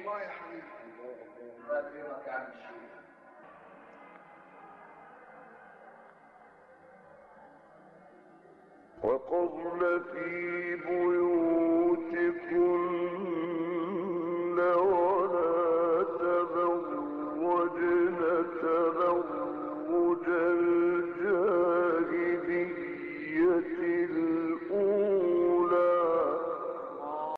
الله يا حبيبي. الله يكرمك يا عم الشيخ. وقرن في بيوتكن